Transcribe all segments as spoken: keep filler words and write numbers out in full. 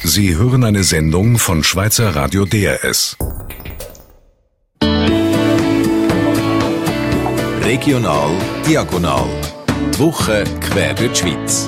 Sie hören eine Sendung von Schweizer Radio D R S. Regional Diagonal. Die Woche quer durch die Schweiz.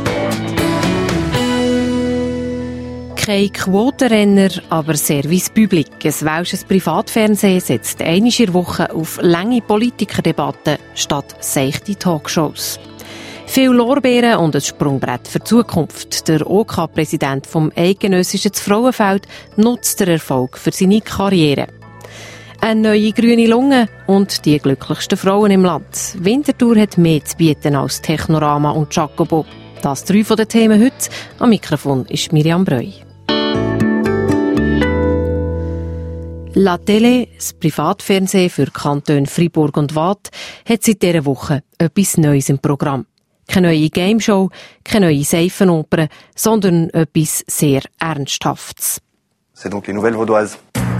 Kein Quotenrenner, aber Service Public. Ein welsches Privatfernsehen setzt einmal in der Woche auf lange Politikerdebatten statt seichte Talkshows. Viel Lorbeeren und ein Sprungbrett für die Zukunft. Der OK-Präsident vom Eidgenössischen Frauenfeld nutzt den Erfolg für seine Karriere. Eine neue grüne Lunge und die glücklichsten Frauen im Land. Winterthur hat mehr zu bieten als Technorama und Jacobo. Das drei von den Themen heute. Am Mikrofon ist Miriam Breu. La Télé, das Privatfernsehen für Kantone Fribourg und Waadt, hat seit dieser Woche etwas Neues im Programm. Keine neue Gameshow, keine neue Seifenoper, sondern etwas sehr Ernsthaftes. C'est donc les nouvelles vaudoises.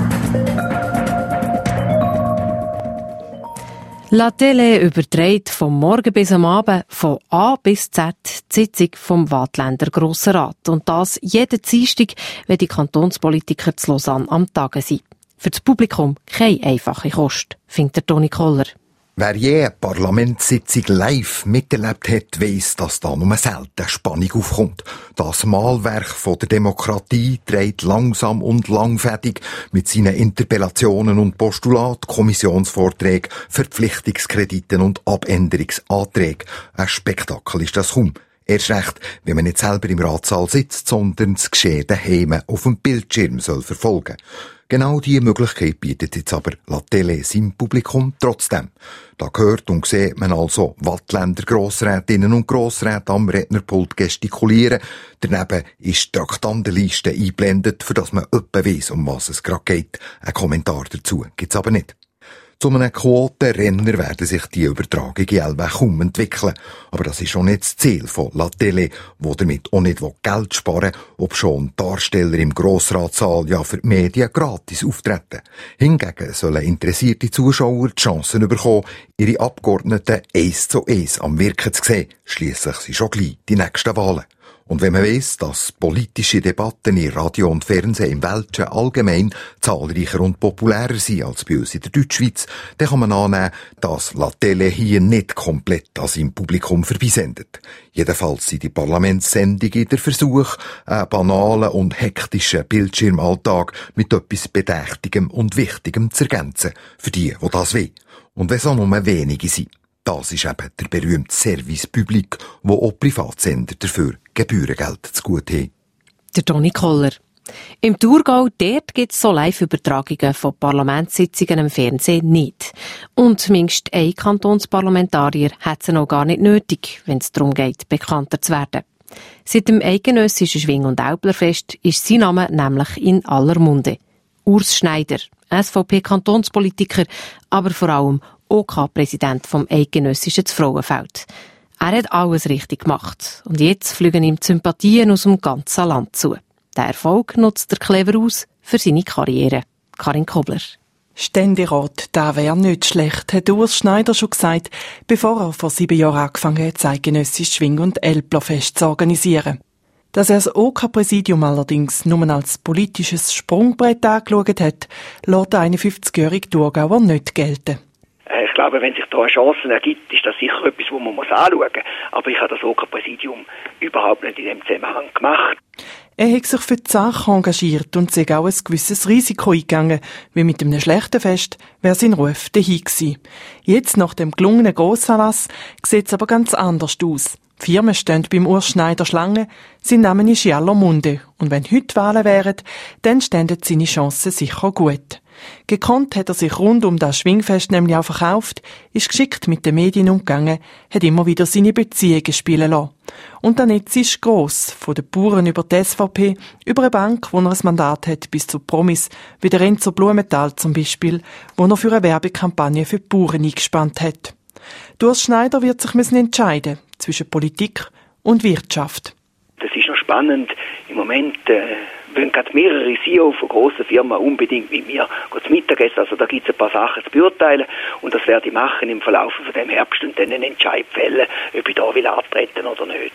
La Télé überträgt vom Morgen bis am Abend von A bis Z die Sitzung vom Waadtländer Grossen Rat. Und das jeden Dienstag, wenn die Kantonspolitiker zu Lausanne am Tage sind. Für das Publikum keine einfache Kost, findet der Toni Koller. Wer je eine Parlamentssitzung live miterlebt hat, weiss, dass da nur selten Spannung aufkommt. Das Mahlwerk von der Demokratie dreht langsam und langfädig mit seinen Interpellationen und Postulaten, Kommissionsvorträgen, Verpflichtungskrediten und Abänderungsanträgen. Ein Spektakel ist das kaum. Erst recht, wenn man nicht selber im Ratssaal sitzt, sondern das Geschehen daheim auf dem Bildschirm soll verfolgen. Genau diese Möglichkeit bietet jetzt aber La Télé seinem Publikum trotzdem. Da hört und sieht man also Waadtländer Grossrätinnen und Grossräte am Rednerpult gestikulieren. Daneben ist die Traktandenliste eingeblendet, für das man etwa weiss, um was es gerade geht. Ein Kommentar dazu gibt's aber nicht. Zu einem Quotenrenner werden sich die Übertragungen jeweils kaum entwickeln. Aber das ist schon nicht das Ziel von La Télé, wo damit auch nicht Geld sparen will, ob schon Darsteller im Grossratssaal ja für die Medien gratis auftreten. Hingegen sollen interessierte Zuschauer die Chancen bekommen, ihre Abgeordneten eins zu eins am Wirken zu sehen. Schliesslich sind schon gleich die nächsten Wahlen. Und wenn man weiss, dass politische Debatten in Radio und Fernsehen im Weltlichen allgemein zahlreicher und populärer sind als bei uns in der Deutschschweiz, dann kann man annehmen, dass La Télé hier nicht komplett an seinem Publikum vorbeisendet. Jedenfalls sind die Parlamentssendungen der Versuch, einen banalen und hektischen Bildschirmalltag mit etwas Bedächtigem und Wichtigem zu ergänzen, für die, die das wollen. Und wenn es auch nur wenige sind. Das ist eben der berühmte Service Public, wo auch Privatsender dafür Gebührengeld zugute haben. Der Toni Koller. Im Thurgau, dort gibt es so Live-Übertragungen von Parlamentssitzungen im Fernsehen nicht. Und zumindest ein Kantonsparlamentarier hat sie noch gar nicht nötig, wenn es darum geht, bekannter zu werden. Seit dem eidgenössischen Schwing- und Älplerfest ist sein Name nämlich in aller Munde. Urs Schneider, S V P-Kantonspolitiker, aber vor allem OK-Präsident vom Eidgenössischen Frauenfeld. Er hat alles richtig gemacht. Und jetzt fliegen ihm die Sympathien aus dem ganzen Land zu. Der Erfolg nutzt er clever aus für seine Karriere. Karin Kobler. Ständerat, das wäre nicht schlecht, hat Urs Schneider schon gesagt, bevor er vor sieben Jahren angefangen hat, das eidgenössische Schwing- und Älplerfest zu organisieren. Dass er das OK-Präsidium allerdings nur als politisches Sprungbrett angeschaut hat, lässt der einundfünfzigjährige Thurgauer nicht gelten. Ich glaube, wenn sich da eine Chance ergibt, ist das sicher etwas, was man anschauen muss. Aber ich habe das OK-Präsidium überhaupt nicht in dem Zusammenhang gemacht. Er hat sich für die Sache engagiert und sich auch ein gewisses Risiko eingegangen, wie mit einem schlechten Fest wäre sein Ruf dahin gewesen. Jetzt, nach dem gelungenen Grossanlass, sieht es aber ganz anders aus. Die Firmen stehen beim Urs Schneider Schlange, sein Name ist in aller Munde. Und wenn heute Wahlen wären, dann ständen seine Chancen sicher gut. Gekonnt hat er sich rund um das Schwingfest nämlich auch verkauft, ist geschickt mit den Medien umgegangen, hat immer wieder seine Beziehungen spielen lassen. Und der Netz ist gross, von den Bauern über die S V P, über eine Bank, wo er ein Mandat hat, bis zu Promis, wie der Renzo Blumenthal zum Beispiel, wo er für eine Werbekampagne für die Bauern eingespannt hat. Urs Schneider wird sich müssen entscheiden zwischen Politik und Wirtschaft. Das ist noch spannend. Im Moment äh, wollen gerade mehrere C E O von grossen Firmen unbedingt mit mir zu Mittagessen. Also da gibt es ein paar Sachen zu beurteilen und das werde ich machen im Verlauf von dem Herbst und dann einen Entscheid fällen, ob ich da will antreten oder nicht.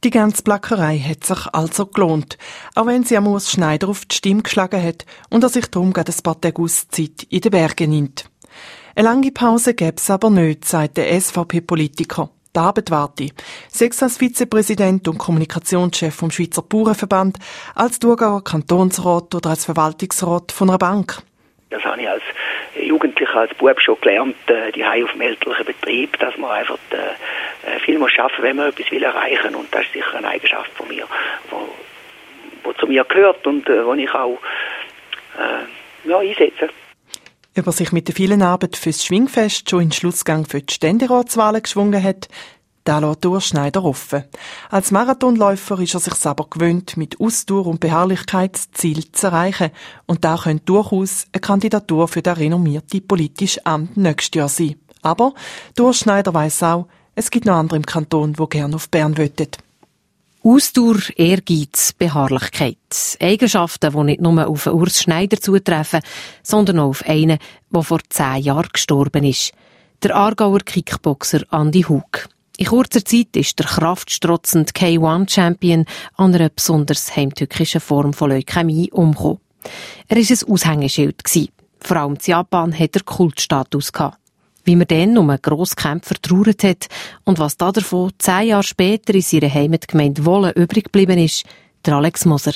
Die ganze Plackerei hat sich also gelohnt, auch wenn sie am Urs Schneider auf die Stimme geschlagen hat und er sich darum gerade ein paar Tage Auszeit in den Bergen nimmt. Eine lange Pause gäbe es aber nicht, sagt der S V P-Politiker. Die Arbeit warte. Sechs als Vizepräsident und Kommunikationschef vom Schweizer Bauernverband, als Thurgauer Kantonsrat oder als Verwaltungsrat von einer Bank. Das habe ich als Jugendlicher, als Bub schon gelernt, die Hause auf dem elterlichen Betrieb, dass man einfach äh, viel muss schaffen, wenn man etwas will erreichen. Und das ist sicher eine Eigenschaft von mir, wo, wo zu mir gehört und äh, wo ich auch äh, ja, einsetze. Ob er sich mit der vielen Arbeit fürs Schwingfest schon in den Schlussgang für die Ständeratswahlen geschwungen hat, da lässt Urs Schneider offen. Als Marathonläufer ist er sich aber gewöhnt, mit Ausdauer und Beharrlichkeit das Ziel zu erreichen. Und da könnte durchaus eine Kandidatur für das renommierte politische Amt nächstes Jahr sein. Aber Urs Schneider weiss auch, es gibt noch andere im Kanton, die gerne auf Bern wollen. Ausdauer, Ehrgeiz, Beharrlichkeit. Eigenschaften, die nicht nur auf Urs Schneider zutreffen, sondern auch auf einen, der vor zehn Jahren gestorben ist. Der Aargauer Kickboxer Andi Hug. In kurzer Zeit ist der kraftstrotzende K eins Champion an einer besonders heimtückischen Form von Leukämie umgekommen. Er war ein Aushängeschild. Vor allem in Japan hat er Kultstatus gehabt. Wie man dann um einen Grosskämpfer trauert hat und was da davon zehn Jahre später in seiner Heimatgemeinde Wohlen übrig geblieben ist, der Alex Moser.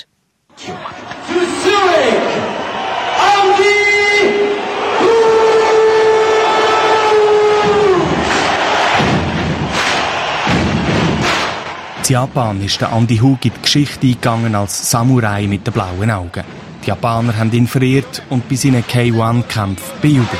In Japan ist der Andi Hug in die Geschichte eingegangen als Samurai mit den blauen Augen. Die Japaner haben ihn verehrt und bei seinen K eins Kämpfen bejubelt.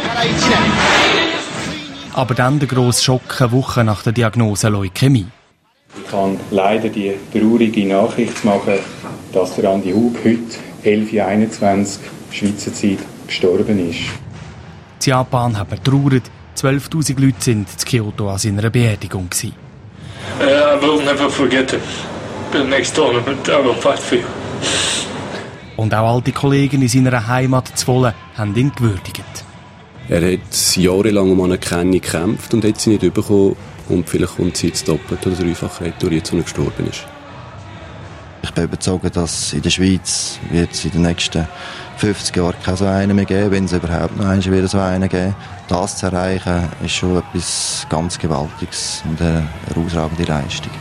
Aber dann der grosse Schock eine Woche nach der Diagnose Leukämie. Ich kann leider die traurige Nachricht machen, dass der Andi Hug heute, elf Uhr einundzwanzig Schweizer Zeit, gestorben ist. In Japan hat man trauert, zwölftausend Leute sind in Kyoto an seiner Beerdigung gewesen. Uh, I will never forget him. The next tournament I will fight for you. Und auch alte Kollegen in seiner Heimat zu Wohlen haben ihn gewürdigt. Er hat jahrelang um Anerkennung gekämpft und hat sie nicht bekommen. Und vielleicht kommt sie jetzt doppelt oder dreifach retour, jetzt, als er gestorben ist. Ich bin überzeugt, dass in der Schweiz wird es in den nächsten fünfzig Jahren keinen so einen mehr geben, wenn es überhaupt noch einen wieder so einen geben. Das zu erreichen, ist schon etwas ganz Gewaltiges und eine herausragende Leistung.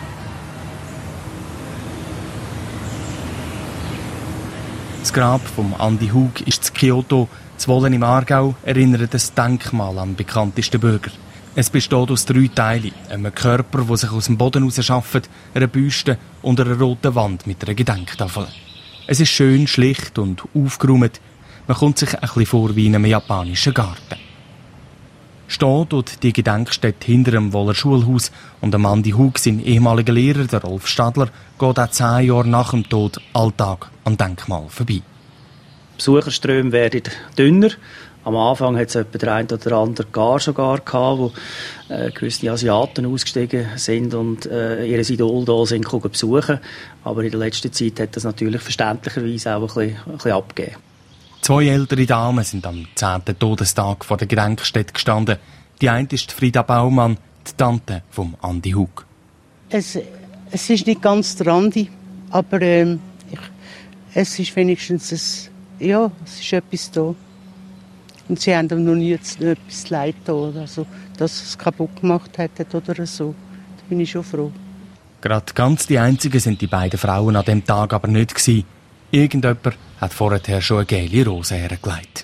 Das Grab von Andi Hug ist in Kyoto. Das Wohlen im Aargau erinnert das Denkmal an den bekanntesten Bürger. Es besteht aus drei Teilen. Einem Körper, der sich aus dem Boden herausschafft, einer Büste und einer roten Wand mit einer Gedenktafel. Es ist schön, schlicht und aufgeräumt. Man kommt sich ein bisschen vor wie in einem japanischen Garten. Steht dort die Gedenkstätte hinter dem Wohler Schulhaus und dem Andi Hug, sein ehemaliger Lehrer, der Rolf Stadler, geht auch zehn Jahre nach dem Tod Alltag am Denkmal vorbei. Die Besucherströme werden dünner. Am Anfang hat es etwa der eine oder andere gar schon gar gehabt, wo äh, gewisse Asiaten ausgestiegen sind und äh, ihr Idol da sind besuchen. Aber in der letzten Zeit hat das natürlich verständlicherweise auch ein bisschen, ein bisschen abgegeben. Zwei ältere Damen sind am zehnten Todestag vor der Gedenkstätte gestanden. Die eine ist Frida Baumann, die Tante von Andi Hug. Es, es ist nicht ganz der Andi, aber ähm, ich, es ist wenigstens ein Ja, es ist etwas da. Und sie haben ihm noch nie etwas leid getan, also, dass es kaputt gemacht hätten oder so. Da bin ich schon froh. Gerade ganz die einzigen sind die beiden Frauen an dem Tag aber nicht gewesen. Irgendjemand hat vorher schon eine gelbe Rose hergelegt.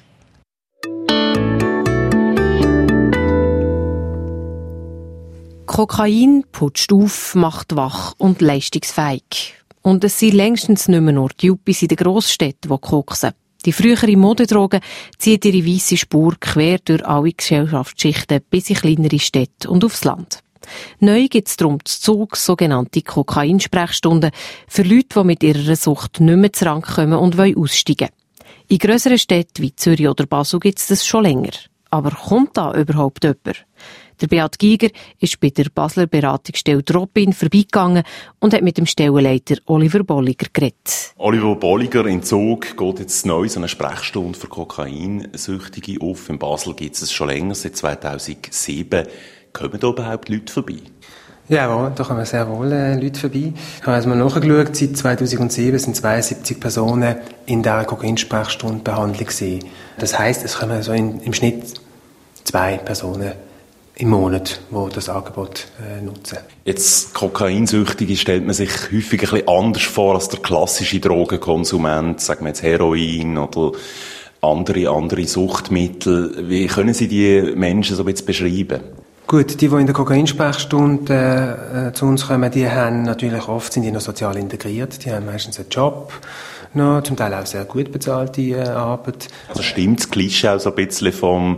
Kokain putscht auf, macht wach und leistungsfähig. Und es sind längstens nicht mehr nur die Yuppies in den Grossstädten, die koksen. Die frühere Modedroge zieht ihre weisse Spur quer durch alle Gesellschaftsschichten bis in kleinere Städte und aufs Land. Neu gibt es darum zu Zug sogenannte Kokainsprechstunden für Leute, die mit ihrer Sucht nicht mehr zu Rand kommen und aussteigen wollen. In grösseren Städten wie Zürich oder Basel gibt es das schon länger. Aber kommt da überhaupt jemand? Der Beat Giger ist bei der Basler Beratungsstelle Drop-In vorbeigegangen und hat mit dem Stellenleiter Oliver Bolliger geredet. Oliver Bolliger, in Zug geht jetzt neu so eine Sprechstunde für Kokainsüchtige auf. In Basel gibt es es schon länger, seit zweitausendsieben. Kommen da überhaupt Leute vorbei? Ja, da kommen sehr wohl äh, Leute vorbei. Ich habe also mal nachgeschaut, seit zweitausendsieben sind zweiundsiebzig Personen in dieser Kokainsprechstunde Behandlung gewesen. Das heisst, es kommen so in, im Schnitt zwei Personen im Monat, die das Angebot äh, nutzen. Jetzt Kokainsüchtige stellt man sich häufig ein bisschen anders vor als der klassische Drogenkonsument, sagen wir jetzt Heroin oder andere, andere Suchtmittel. Wie können Sie die Menschen so jetzt beschreiben? Gut, die, die in der Kokainsprechstunde äh, zu uns kommen, die haben natürlich oft, sind die noch sozial integriert, die haben meistens einen Job, noch, zum Teil auch sehr gut bezahlte äh, Arbeit. Also stimmt das Klischee auch so ein bisschen vom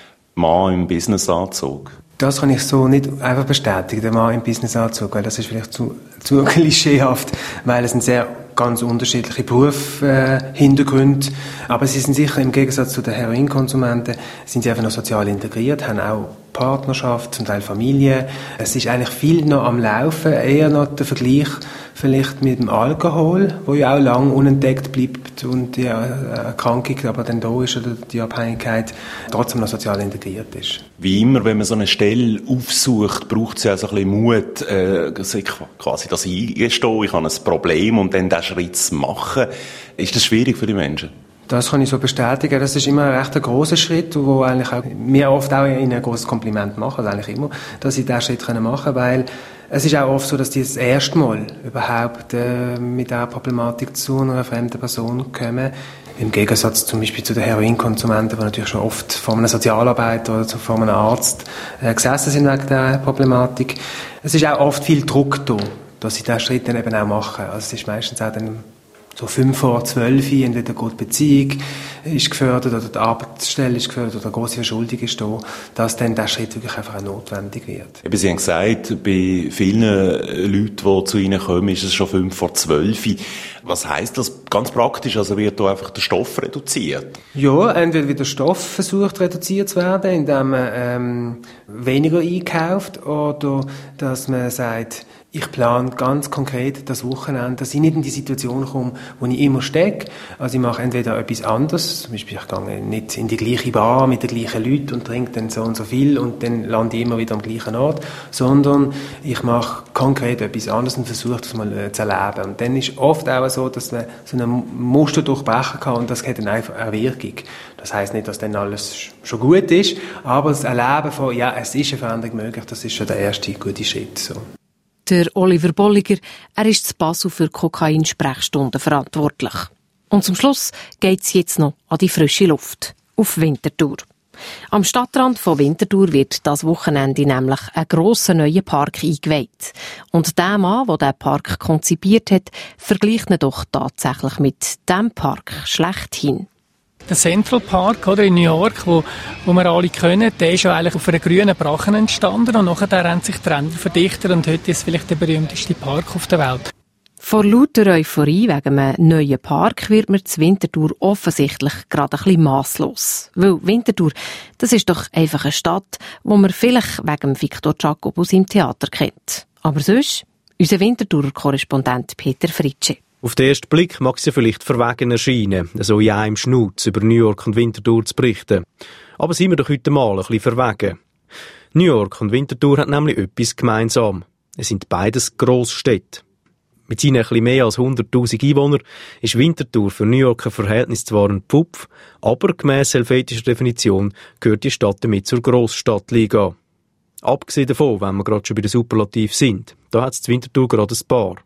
Mann im Businessanzug? Das kann ich so nicht einfach bestätigen, der Mann im Businessanzug, weil das ist vielleicht zu, zu klischeehaft, weil es sind sehr ganz unterschiedliche Berufshintergründe, äh, aber sie sind sicher im Gegensatz zu den Heroinkonsumenten, sind sie einfach noch sozial integriert, haben auch Partnerschaft, zum Teil Familie. Es ist eigentlich viel noch am Laufen, eher noch der Vergleich vielleicht mit dem Alkohol, wo ja auch lang unentdeckt bleibt und die Erkrankung aber dann da ist oder die Abhängigkeit trotzdem noch sozial integriert ist. Wie immer, wenn man so eine Stelle aufsucht, braucht es ja so ein bisschen Mut, äh, quasi das eingestehen, ich habe ein Problem und dann diesen Schritt zu machen. Ist das schwierig für die Menschen? Das kann ich so bestätigen. Das ist immer ein recht grosser Schritt, wo eigentlich auch mir oft auch ihnen ein grosses Kompliment machen, also eigentlich immer, dass sie diesen Schritt machen können, weil es ist auch oft so, dass die das erste Mal überhaupt äh, mit dieser Problematik zu einer fremden Person kommen. Im Gegensatz zum Beispiel zu den Heroinkonsumenten, die natürlich schon oft vor einem Sozialarbeiter oder vor einem Arzt äh, gesessen sind wegen dieser Problematik. Es ist auch oft viel Druck da, dass sie diesen Schritt dann eben auch machen. Also es ist meistens auch dann so fünf vor zwölf, entweder geht die Beziehung ist gefördert oder die Arbeitsstelle ist gefördert oder eine grosse Verschuldung ist da, dass dann der Schritt wirklich einfach auch notwendig wird. Eben, Sie haben gesagt, bei vielen Leuten, die zu Ihnen kommen, ist es schon fünf vor zwölf. Was heisst das ganz praktisch? Also wird da einfach der Stoff reduziert? Ja, entweder wird der Stoff versucht reduziert zu werden, indem man ähm, weniger einkauft oder dass man sagt, ich plane ganz konkret das Wochenende, dass ich nicht in die Situation komme, wo ich immer stecke. Also ich mache entweder etwas anderes, zum Beispiel ich gehe nicht in die gleiche Bar mit den gleichen Leuten und trinke dann so und so viel und dann lande ich immer wieder am gleichen Ort, sondern ich mache konkret etwas anderes und versuche das mal äh, zu erleben. Und dann ist oft auch so, dass man so ein Muster durchbrechen kann und das hat dann einfach eine Wirkung. Das heisst nicht, dass dann alles schon gut ist, aber das Erleben von, ja, es ist eine Veränderung möglich, das ist schon der erste gute Schritt. So. Der Oliver Bolliger, er ist zu Basel für Kokainsprechstunden verantwortlich. Und zum Schluss geht's jetzt noch an die frische Luft, auf Winterthur. Am Stadtrand von Winterthur wird das Wochenende nämlich ein grosser neuer Park eingeweiht. Und der Mann, der diesen Park konzipiert hat, vergleicht ihn doch tatsächlich mit dem Park schlechthin. Der Central Park oder, in New York, wo, wo wir alle kennen, der ist ja eigentlich auf einer grünen Brache entstanden und nachher haben sich die Ränder verdichtet und heute ist es vielleicht der berühmteste Park auf der Welt. Vor lauter Euphorie wegen einem neuen Park wird man zu Winterthur offensichtlich gerade ein bisschen masslos. Weil Winterthur, das ist doch einfach eine Stadt, wo man vielleicht wegen Victor Jacob aus seinem Theater kennt. Aber sonst, unser Winterthurer Korrespondent Peter Fritsche. Auf den ersten Blick mag es ja vielleicht verwegen erscheinen, so in einem Schnutz über New York und Winterthur zu berichten. Aber sind wir doch heute mal ein bisschen verwegen. New York und Winterthur haben nämlich etwas gemeinsam. Es sind beides Grossstädte. Mit seinen ein bisschen mehr als hunderttausend Einwohnern ist Winterthur für New York ein Verhältnis zwar ein Pfupf, aber gemäss helvetischer Definition gehört die Stadt damit zur Grossstadtliga. Abgesehen davon, wenn wir gerade schon bei den Superlativ sind, da hat es in Winterthur gerade ein paar.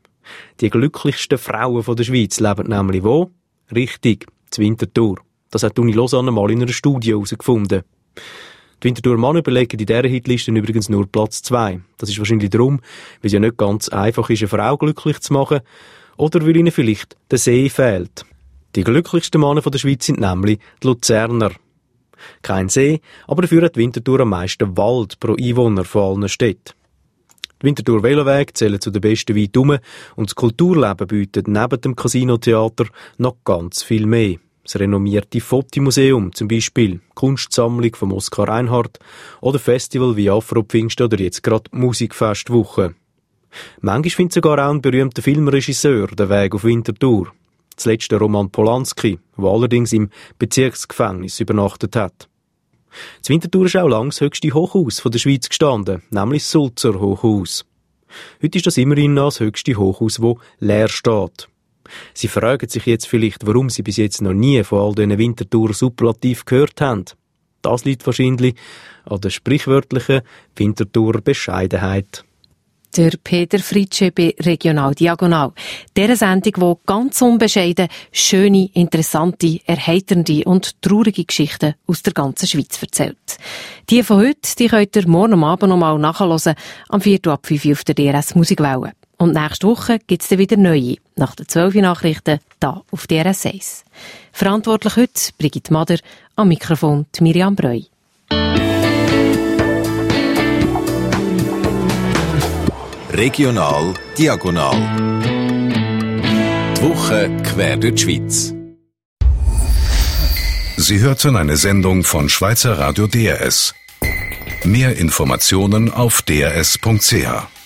Die glücklichsten Frauen der Schweiz leben nämlich wo? Richtig, zu Winterthur. Das hat die Uni Lausanne mal in einer Studie herausgefunden. Die Winterthur Männer belegen in dieser Hitliste übrigens nur Platz zwei. Das ist wahrscheinlich darum, weil es ja nicht ganz einfach ist, eine Frau glücklich zu machen oder weil ihnen vielleicht der See fehlt. Die glücklichsten Männer der Schweiz sind nämlich die Luzerner. Kein See, aber dafür hat Winterthur am meisten Wald pro Einwohner von allen Städten. Die Winterthur Veloweg zählen zu den besten weit herum und das Kulturleben bietet neben dem Casino-Theater noch ganz viel mehr. Das renommierte Fotomuseum zum Beispiel, Kunstsammlung von Oskar Reinhardt oder Festival wie Afro-Pfingsten oder jetzt gerade Musikfestwoche. Manchmal findet sogar auch ein berühmter Filmregisseur den Weg auf Winterthur. Zuletzt der Roman Polanski, der allerdings im Bezirksgefängnis übernachtet hat. Das Winterthur ist auch lange das höchste Hochhaus von der Schweiz gestanden, nämlich das Sulzer Hochhaus. Heute ist das immerhin noch das höchste Hochhaus, das leer steht. Sie fragen sich jetzt vielleicht, warum Sie bis jetzt noch nie von all diesen Winterthurer Superlativen gehört haben. Das liegt wahrscheinlich an der sprichwörtlichen Winterthurer Bescheidenheit. Der Peter Fritsche bei Regional Diagonal. Der Sendung, die ganz unbescheiden schöne, interessante, erheiternde und traurige Geschichten aus der ganzen Schweiz erzählt. Die von heute, die könnt ihr morgen am Abend noch mal nachhören, am Viertel ab fünf auf der D R S Musikwelle. Und nächste Woche gibt's dann wieder neue, nach den zwölf Nachrichten, da auf D R S eins. Verantwortlich heute Brigitte Mader, am Mikrofon die Miriam Breu. Regional Diagonal. Die Woche quer durch die Schweiz. Sie hörten eine Sendung von Schweizer Radio D R S. Mehr Informationen auf d r s punkt c h.